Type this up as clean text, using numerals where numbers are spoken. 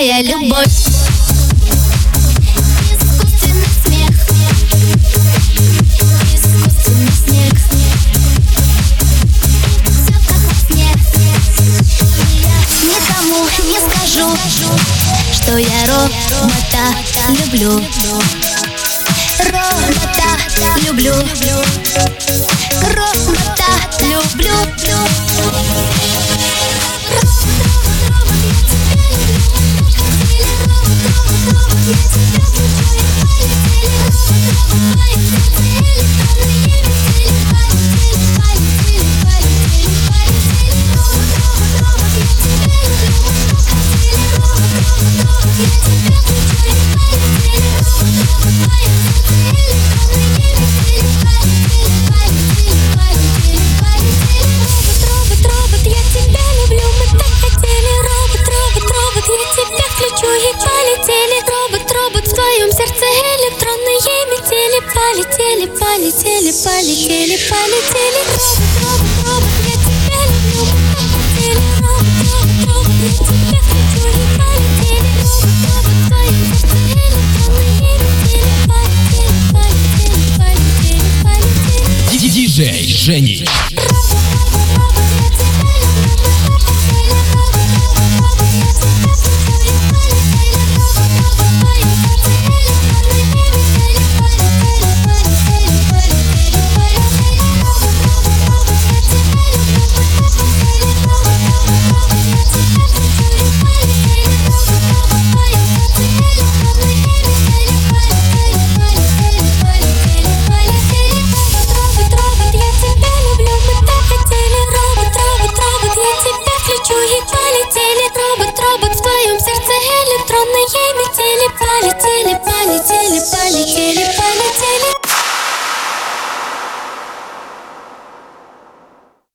такая любовь. Не скажу, что я робота люблю. Робота люблю. Робота люблю. Полетели, полетели, полетели, полетели. Робот, робот, я тебя люблю. Полетели, робот, робот, робот, я тебя хочу. И полетели, робот, робот, в твоем сердце электронные метели. Полетели, полетели, полетели, полетели. Диджей Жени. Полетели, полетели, полетели.